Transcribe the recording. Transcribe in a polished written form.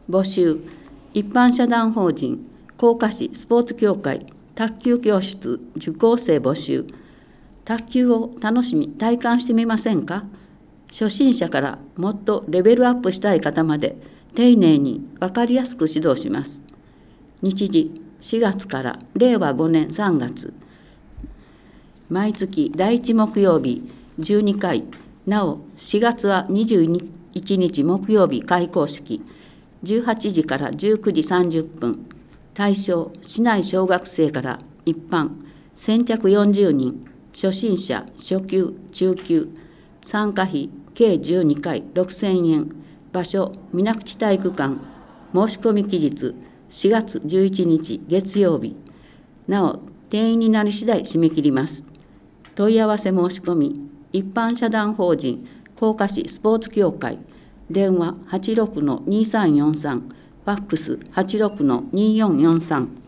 募集。一般社団法人甲賀市スポーツ協会卓球教室受講生募集。卓球を楽しみ体感してみませんか。初心者からもっとレベルアップしたい方まで丁寧に分かりやすく指導します。日時4月から令和5年3月。毎月第1木曜日12回。なお4月は21日木曜日開講式。18時から19時30分。対象市内小学生から一般先着40人。初心者、初級、中級。参加費計12回6000円。場所水口体育館。申し込み期日4月11日月曜日。なお定員になり次第締め切ります。問い合わせ申し込み。一般社団法人甲賀市スポーツ協会。電話86-2343。ファックス86-2443。